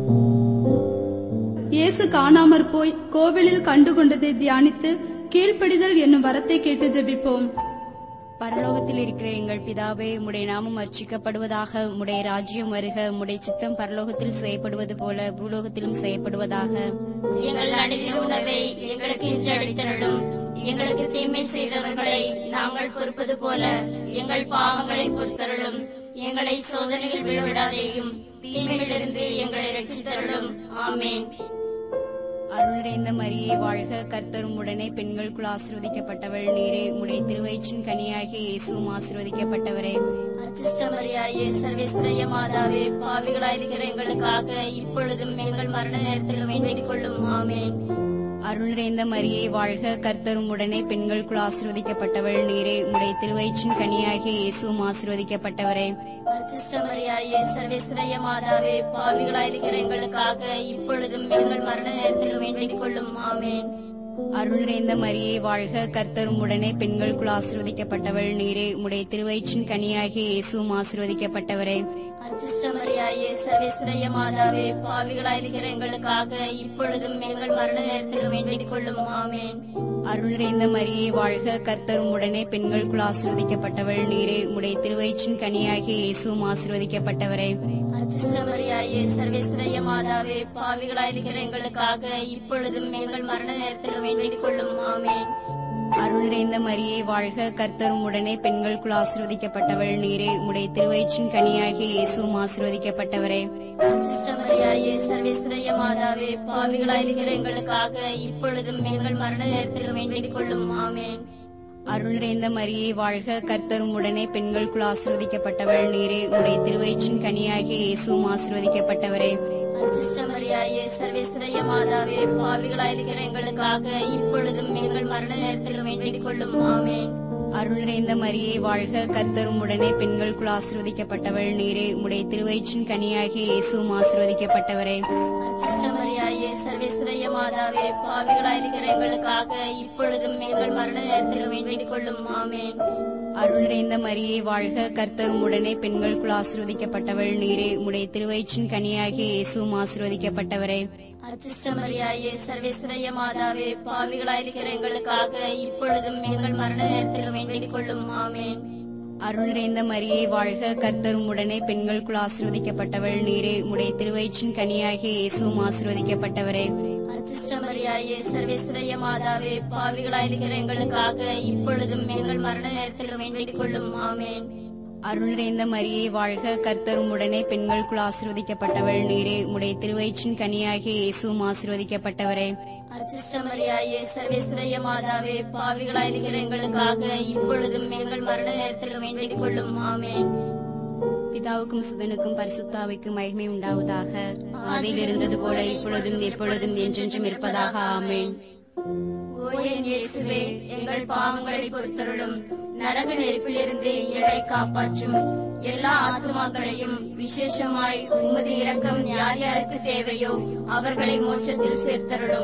இயேசு காணாமற் போய் கோவிலில் கண்டுகொண்டதை தியானித்து கீழ்ப்படிதல் என்னும் வரத்தை கேட்டு ஜெபிப்போம். பரலோகத்தில் இருக்கிற எங்கள் பிதாவே, உம்முடைய நாமம் அர்ச்சிக்கப்படுவதாக. உம்முடைய ராஜ்யம் வருக. உம்முடைய சித்தம் பரலோகத்தில் செய்யப்படுவது போல பூலோகத்திலும் செய்யப்படுவதாக. எங்கள் அனுதின உணவை எங்களுக்கு இன்று அளித்தருளும். எங்களுக்கு தீமை செய்தவர்களை நாங்கள் பொறுப்பது போல எங்கள் பாவங்களை பொறுத்தருளும். எங்களை சோதனையில் விழவிடாதேயும், தீமையிலிருந்து எங்களை ரட்சித்தருளும். ஆமேன். அருள் நிறைந்த மரியே வாழ்க, கர்த்தர் உம்முடனே பெண்களுக்குள் ஆசீர்வதிக்கப்பட்டவள் நீரே. உம்முடைய திருவயிற்றின் கனியாகிய இயேசுவும் ஆசீர்வதிக்கப்பட்டவரே. அச்சிஷ்டமரியாயே, சர்வேஸ்வரிய மாதாவே, பாவிகளாயிருக்கிற எங்களுக்காக இப்பொழுதும் எங்கள் மரண நேரத்திலும் வேண்டிக் கொள்ளும். ஆமேன். அருள் நிறைந்த மரியே வாழ்க, கர்த்தர் உம்முடனே பெண்களுக்குள் ஆசீர்வதிக்கப்பட்டவள் நீரே. உம்முடைய திருவயிற்றின் கனியாகிய இயேசுவும் ஆசீர்வதிக்கப்பட்டவரே. அச்சிஷ்டமரியாயே, சர்வேஸ்வரிய மாதாவே, பாவிகளாயிருக்கிற எங்களுக்காக இப்பொழுதும் எங்கள் மரண நேரத்திலும் வேண்டிக் கொள்ளும். ஆமேன். அருள் நிறைந்த மரியே வாழ்க, கர்த்தர் உம்முடனே பெண்களுக்குள் ஆசீர்வதிக்கப்பட்டவள் நீரே. உம்முடைய திருவயிற்றின் கனியாகிய இயேசுவும் ஆசீர்வதிக்கப்பட்டவரே. அச்சிஷ்டமரியாயே, சர்வேஸ்வரிய மாதாவே, பாவிகளாயிருக்கிற எங்களுக்காக இப்பொழுதும் எங்கள் மரண நேரத்திலும் வேண்டிக் கொள்ளும். ஆமேன். அருள் நிறைந்த மரியே வாழ்க, கர்த்தர் உம்முடனே பெண்களுக்குள் ஆசீர்வதிக்கப்பட்டவள் நீரே. உம்முடைய திருவயிற்றின் கனியாகிய இயேசுவும் ஆசீர்வதிக்கப்பட்டவரே. அச்சிஷ்டமரியாயே, சர்வேஸ்வரிய மாதாவே, பாவிகளாயிருக்கிற எங்களுக்காக இப்பொழுதும் எங்கள் மரண நேரத்திலும் வேண்டிக் கொள்ளும். ஆமேன். அருள் நிறைந்த மரியே வாழ்க, கர்த்தர் உம்முடனே பெண்களுக்குள் ஆசீர்வதிக்கப்பட்டவள் நீரே. உம்முடைய திருவயிற்றின் கனியாகிய இயேசுவும் ஆசீர்வதிக்கப்பட்டவரே. அச்சிஷ்டமரியாயே, சர்வேஸ்வரிய மாதாவே, பாவிகளாயிருக்கிற எங்களுக்காக இப்பொழுதும் எங்கள் மரண நேரத்திலும் வேண்டிக் கொள்ளும். ஆமேன். அருள் நிறைந்த மரியே வாழ்க, கர்த்தர் உம்முடனே பெண்களுக்குள் ஆசீர்வதிக்கப்பட்டவள் நீரே. உம்முடைய திருவயிற்றின் கனியாகிய இயேசுவும் ஆசீர்வதிக்கப்பட்டவரே. அச்சிஷ்டமரியாயே, சர்வேஸ்வரிய மாதாவே, பாவிகளாயிருக்கிற எங்களுக்காக இப்பொழுதும் எங்கள் மரண நேரத்திலும் வேண்டிக் கொள்ளும். ஆமேன். அருள் நிறைந்த மரியே வாழ்க, கர்த்தர் உம்முடனே பெண்களுக்குள் ஆசீர்வதிக்கப்பட்டவள் நீரே. உம்முடைய திருவயிற்றின் கனியாகிய இயேசுவும் ஆசீர்வதிக்கப்பட்டவரே. அச்சிஷ்டமரியாயே, சர்வேஸ்வரிய மாதாவே, பாவிகளாயிருக்கிற எங்களுக்காக இப்பொழுதும் எங்கள் மரண நேரத்திலும் வேண்டிக் கொள்ளும். ஆமேன். அருள் நிறைந்த மரியே வாழ்க, கர்த்தர் உம்முடனே பெண்களுக்குள் ஆசீர்வதிக்கப்பட்டவள் நீரே. உம்முடைய திருவயிற்றின் கனியாகிய இயேசுவும் ஆசீர்வதிக்கப்பட்டவரே. அச்சிஷ்டமரியாயே, சர்வேஸ்வரிய மாதாவே, பாவிகளாயிருக்கிற எங்களுக்காக இப்பொழுதும் எங்கள் மரண நேரத்திலும் வேண்டிக் கொள்ளும். ஆமேன். அருள் நிறைந்த மரியே வாழ்க, கர்த்தர் உம்முடனே பெண்களுக்குள் ஆசீர்வதிக்கப்பட்டவள் நீரே. உம்முடைய திருவயிற்றின் கனியாகிய இயேசுவும் ஆசீர்வதிக்கப்பட்டவரே. அச்சிஷ்டமரியாயே, சர்வேஸ்வரிய மாதாவே, பாவிகளாயிருக்கிற எங்களுக்காக இப்பொழுதும் எங்கள் மரண நேரத்திலும் வேண்டிக் கொள்ளும். ஆமேன். அருள் நிறைந்த மரியே வாழ்க, கர்த்தர் உம்முடனே பெண்களுக்குள் ஆசீர்வதிக்கப்பட்டவள் நீரே. உம்முடைய திருவயிற்றின் கனியாகிய இயேசுவும் ஆசீர்வதிக்கப்பட்டவரே. அச்சிஷ்டமரியாயே, சர்வேஸ்வரிய மாதாவே, பாவிகளாயிருக்கிற எங்களுக்காக இப்பொழுதும் எங்கள் மரண நேரத்திலும் வேண்டிக் கொள்ளும். ஆமேன். பிதாவுக்கும் சுதனுக்கும் பரிசுத்தாவிக்கும் மகிமை உண்டாவதாக. ஆதியில் இருந்தது போல இப்பொழுதும் எப்பொழுதும் என்றென்றும் இருப்பதாக. ஆமேன். ஓ என் இயேசுவே, எங்கள் பாவங்களை பொறுத்தருளும். நரக நெருப்பிலிருந்து எங்களை காப்பாற்றும். எல்லா ஆத்துமாக்களையும் விசேஷமாய் உமது இரக்கம் யார் யாருக்கு தேவையோ அவர்களை மோட்சத்தில் சேர்த்தருளும்.